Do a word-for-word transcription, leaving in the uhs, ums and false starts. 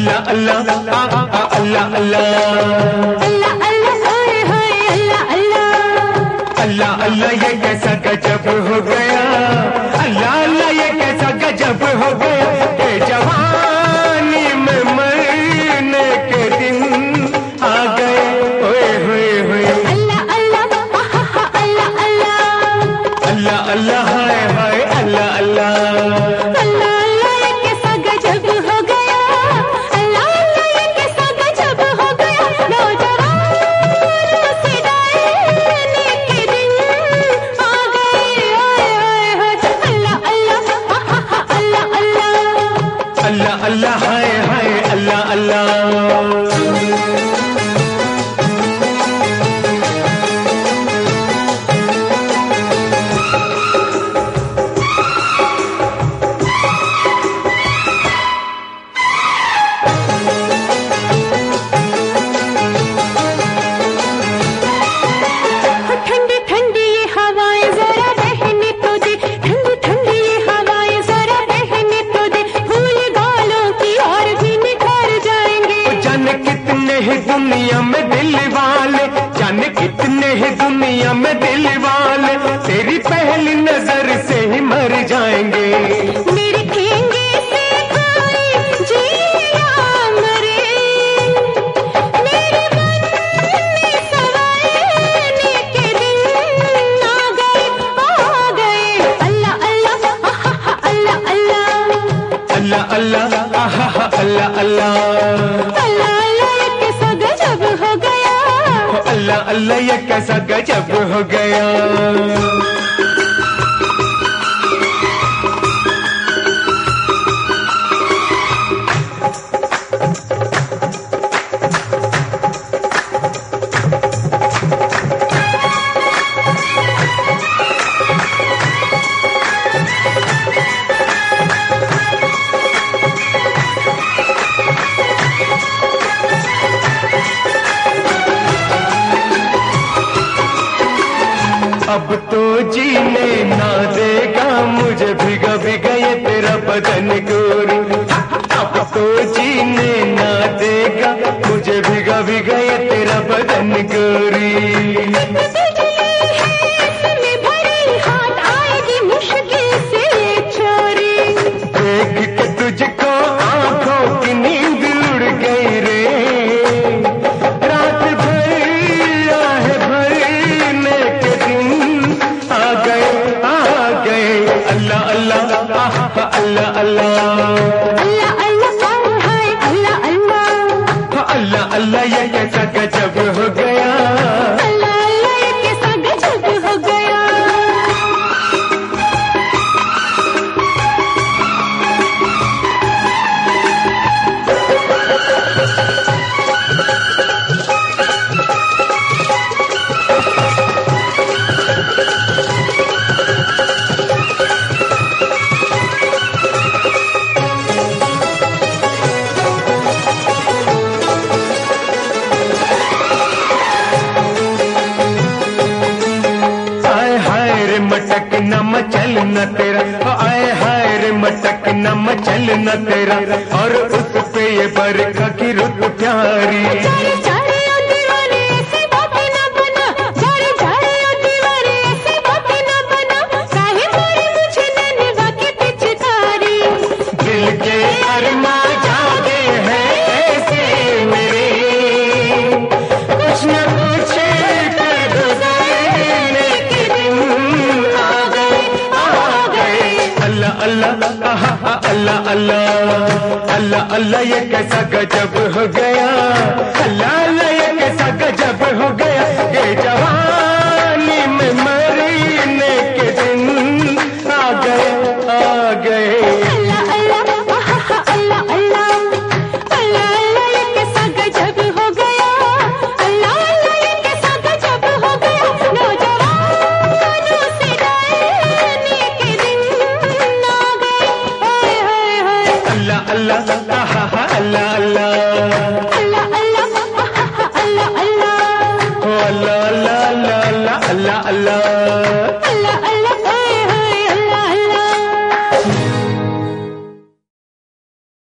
अल्लाह अल्लाह अल्लाह अल्लाह अल्लाह अल्लाह हाय हाय अल्लाह अल्लाह अल्लाह अल्लाह ये कैसा गजब हो गया। अल्लाह अल्लाह ये कैसा गजब हो गया कि जवानी में मरने के दिन आ गए। ओए होए होए अल्लाह अल्लाह अल्लाह अल्लाह अल्लाह अल्लाह हाय हाय अल्लाह अल्लाह अल्लाह अल्लाह ये कैसा गजब हो गया। अल्लाह अल्लाह ये कैसा गजब हो गया। नौजवानों से डालने के दिन आ गए। हाय हाय हाय अल्लाह अल्लाह अल्लाह अल्लाह अल्लाह अल्लाह हाय हाय अल्लाह अल्लाह। ठंडी ठंडी ये हवाएं जरा बहने तो दे। ठंडी ठंडी ये हवाएं जरा बहने तो दे। फूल गालों की और भी निखर जाएंगे। जाने कितने ही दुनिया में दिल वाले, जाने कितने ही दुनिया में दिल वाले तेरी पहली नजर से ही मर जाएंगे। मेरे ठेंगे से कोई जिया मरे। मेरे मन में सवारने के दिन आ गए आ गए। अल्लाह अल्लाह अल्लाह अल्लाह अल्लाह अल्लाह आहा अल्लाह अल्लाह अल्लाह अल्लाह ये कैसा गजब हो गया। अल्लाह अल्लाह ये कैसा गजब हो गया। अब तो जीने ना देगा मुझे भिगा भिगा ये तेरा बदन गोरी। अब तो जीने ना देगा मुझे भिगा भिगा ये तेरा बदन गोरी। में भरी हाथ आएगी मुश्किल से ये छोरी। देख के तुझको आंखों की नींद उड़ गई रे। रात भर आहे भरने के दिन आ गए आ गए। अल्लाह अल्लाह आहा अल्लाह अल्लाह अल्लाह अल्लाह हाय अल्लाह अल्लाह अल्लाह अल्लाह ये कैसा गजब हो गया। अल्लाह अल्लाह ये कैसा गजब हो गया। आए हाय रे मटक न मचल न तेरा, आए हाय रे मटक न मचल न तेरा, और उस पे ये बरखा की रुत प्यारी। जारे जारे ओ दीवाने ऐसी बातें ना बना। जारे जारे ओ दीवाने ऐसी बातें ना बना। काहे मारी मुझे नैनवा की पिचकारी। दिल के अरमा जागे हैं ऐसे मेरे, कुछ न कुछ कर गुजरने के दिन आ गए आ गए। अल्लाह अल्लाह आहा अल्लाह अल्लाह अल्लाह अल्लाह ये कैसा गजब हो गया। अल्लाह अल्लाह ये कैसा गजब हो गया। ये जवानी में मरने के दिन आ गए आ गए। अल्लाह अल्लाह अल्लाह अल्लाह अल्लाह अल्लाह ये कैसा गजब हो गया। अल्लाह अल्लाह ये कैसा गजब हो गया। नौजवानों से डालने के दिन आ गए। हाय हाय हाय अल्लाह अल्लाह आहा अल्लाह अल्लाह अल्लाह अल्लाह अल्लाह अल्लाह अल्लाह अल्लाह अल्लाह अल्लाह अल्लाह